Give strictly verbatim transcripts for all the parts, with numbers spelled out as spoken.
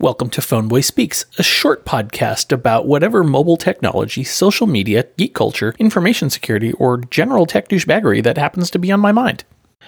Welcome to Phoneboy Speaks, a short podcast about whatever mobile technology, social media, geek culture, information security, or general tech douchebaggery that happens to be on my mind.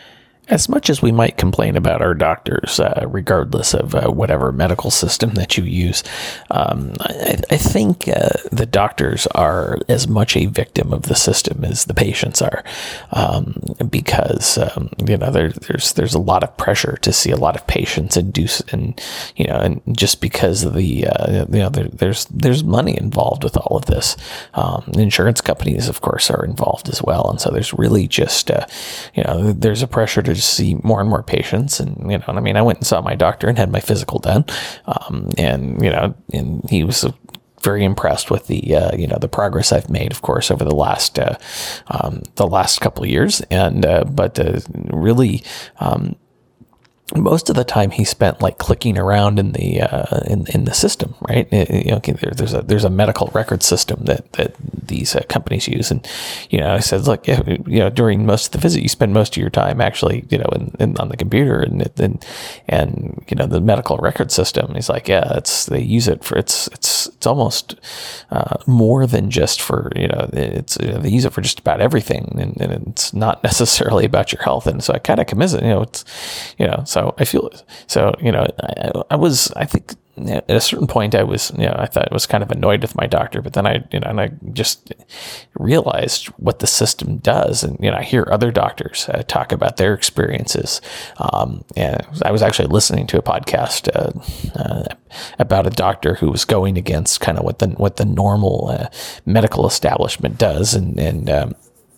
As much as we might complain about our doctors, uh, regardless of uh, whatever medical system that you use, um, I, I think uh, the doctors are as much a victim of the system as the patients are, um, because um, you know there, there's there's a lot of pressure to see a lot of patients induce, and you know, and just because of the uh, you know there, there's there's money involved with all of this. Um, insurance companies, of course, are involved as well, and so there's really just uh, you know there's a pressure to see more and more patients. And, you know, I mean, I went and saw my doctor and had my physical done. Um, and, you know, and he was very impressed with the, uh, you know, the progress I've made, of course, over the last, uh, um, the last couple of years. And, uh, but, uh, really, um, most of the time he spent like clicking around in the uh, in in the system, right? You know, there, there's a there's a medical record system that that these uh, companies use, and you know, I said, look, you know, during most of the visit, you spend most of your time actually, you know, in, in on the computer and and and you know, the medical record system. He's like, yeah, it's they use it for it's it's it's almost uh, more than just for you know, it's you know, they use it for just about everything, and, and it's not necessarily about your health. And so I kind of commit it, you know, it's you know. So So I feel so, you know, I, I was, I think at a certain point I was, you know, I thought I was kind of annoyed with my doctor, but then I, you know, and I just realized what the system does. And, you know, I hear other doctors uh, talk about their experiences. Um, and I was actually listening to a podcast uh, uh, about a doctor who was going against kind of what the, what the normal uh, medical establishment does. And, and, um,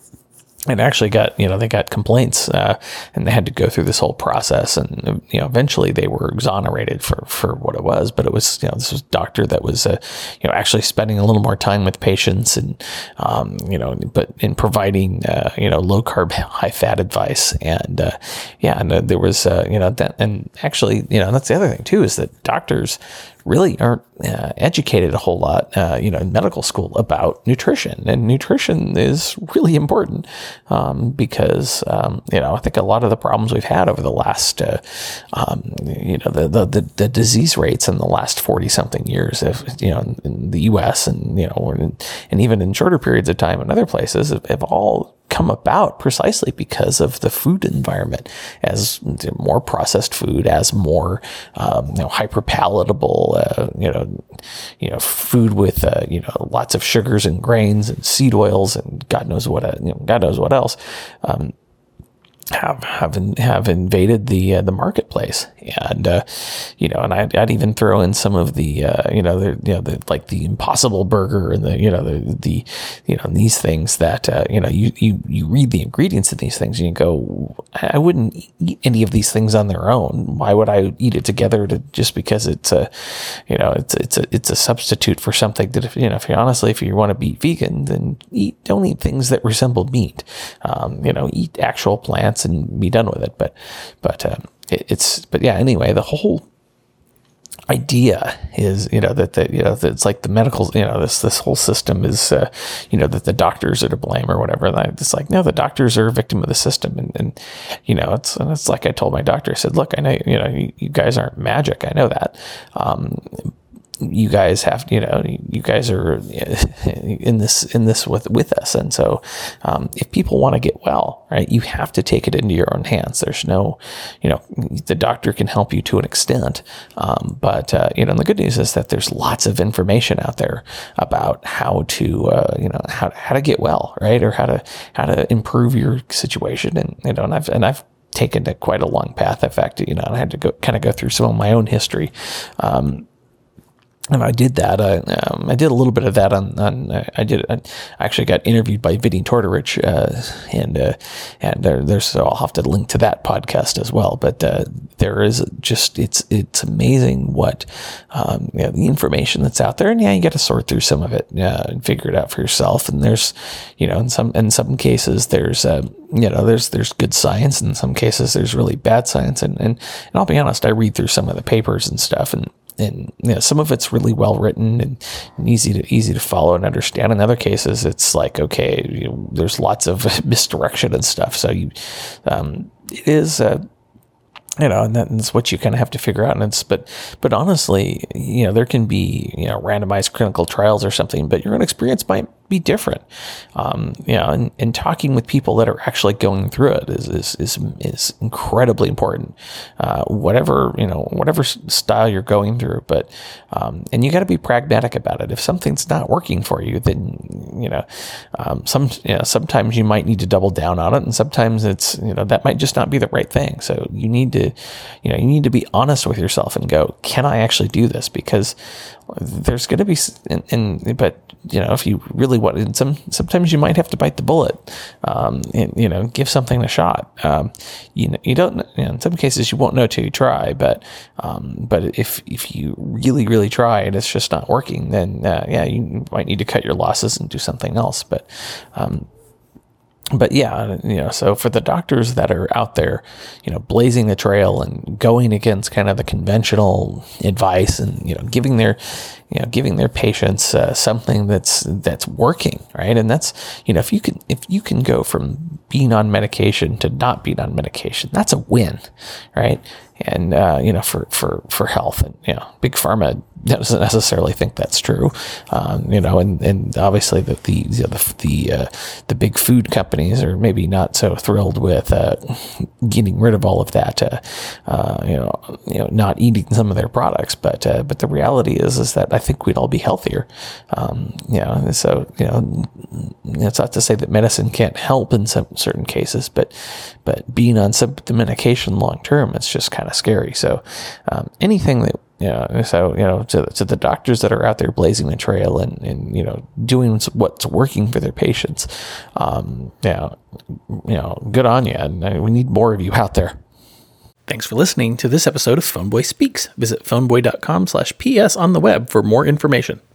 And actually got, you know, they got complaints, uh, and they had to go through this whole process, and, you know, eventually they were exonerated for, for what it was. But it was, you know, this was a doctor that was, uh, you know, actually spending a little more time with patients and, um, you know, but in providing, uh, you know, low carb, high fat advice. And, uh, yeah, and uh, there was, uh, you know, that, and actually, you know, that's the other thing too, is that doctors really aren't uh, educated a whole lot, uh, you know, in medical school about nutrition. And nutrition is really important um, because, um, you know, I think a lot of the problems we've had over the last, uh, um, you know, the, the, the, the disease rates in the last forty something years, have, you know, in, in the U S and, you know, in, and even in shorter periods of time in other places have, have all come about precisely because of the food environment, as more processed food, as more um, you know, hyper palatable, uh, you know, you know, food with uh, you know, lots of sugars and grains and seed oils and God knows what, uh, you know, God knows what else. Um, have have have invaded the uh, the marketplace, and uh, you know, and I'd, I'd even throw in some of the uh, you know the you know the like the Impossible Burger and the you know the the you know these things that uh, you know you, you you read the ingredients of these things and you go, I wouldn't eat any of these things on their own. Why would I eat it together to just because it's a you know it's it's a it's a substitute for something that if you know if you honestly if you want to be vegan, then eat don't eat things that resemble meat. Um, you know, eat actual plants and be done with it. But, but, um, it, it's, but yeah, anyway, the whole idea is, you know, that, that, you know, that it's like the medical, you know, this, this whole system is, uh, you know, that the doctors are to blame or whatever. And I, it's like, no, the doctors are a victim of the system. And, and, you know, it's, and it's like I told my doctor, I said, look, I know, you know, you, you guys aren't magic. I know that. Um, you guys have, you know, you guys are in this, in this with, with us. And so, um, if people want to get well, right, you have to take it into your own hands. There's no, you know, the doctor can help you to an extent. Um, but, uh, you know, and the good news is that there's lots of information out there about how to, uh, you know, how, how to get well, right. Or how to, how to improve your situation. And, you know, and I've, and I've taken a quite a long path. In fact, you know, I had to go kind of go through some of my own history. Um, And I did that. I, um, I did a little bit of that on. on uh, I did. I actually got interviewed by Vinnie Tortorich, uh, and uh, and there, there's. So I'll have to link to that podcast as well. But uh, there is just it's it's amazing what um, you know, the information that's out there, and yeah, you got to sort through some of it uh, and figure it out for yourself. And there's, you know, in some in some cases there's uh, you know there's there's good science, and in some cases there's really bad science. And and and I'll be honest, I read through some of the papers and stuff, and. And you know, some of it's really well written and, and easy to easy to follow and understand. In other cases, it's like okay, you know, there's lots of misdirection and stuff. So you, um, it is. Uh, You know, and that's what you kind of have to figure out. And it's, but, but honestly, you know, there can be, you know, randomized clinical trials or something, but your own experience might be different. Um, you know, and, and talking with people that are actually going through it is, is, is, is incredibly important. Uh, whatever, you know, whatever style you're going through, but, um, and you got to be pragmatic about it. If something's not working for you, then, you know, um, some, you know, sometimes you might need to double down on it, and sometimes it's, you know, that might just not be the right thing. So you need to, you know, you need to be honest with yourself and go, can I actually do this? Because there's going to be, and, and, but, you know, if you really want, and some, sometimes you might have to bite the bullet, um, and, you know, give something a shot. Um, you know, you don't, you know, in some cases you won't know till you try, but, um, but if, if you really, really try and it's just not working, then, uh, yeah, you might need to cut your losses and do something else. But, um, But yeah, you know, so for the doctors that are out there, you know, blazing the trail and going against kind of the conventional advice and, you know, giving their, you know, giving their patients uh, something that's, that's working, right? And that's, you know, if you can, if you can go from being on medication to not being on medication, that's a win, right? And, uh, you know, for, for, for health, and, you know, big pharma doesn't necessarily think that's true. Um, you know, and, and obviously the, the, you know, the, the, uh, the big food companies are maybe not so thrilled with, uh, getting rid of all of that, uh, uh, you know, you know, not eating some of their products. But, uh, but the reality is, is that I think we'd all be healthier. Um, you know, so, you know, it's not to say that medicine can't help in some certain cases, but, but being on some the medication long term, it's just kind of scary. So, um, anything that, you know, so, you know, to, to the doctors that are out there blazing the trail and, and, you know, doing what's working for their patients, um, you know, you know, good on you. And we need more of you out there. Thanks for listening to this episode of Phoneboy Speaks. Visit phoneboy dot com slash P S on the web for more information.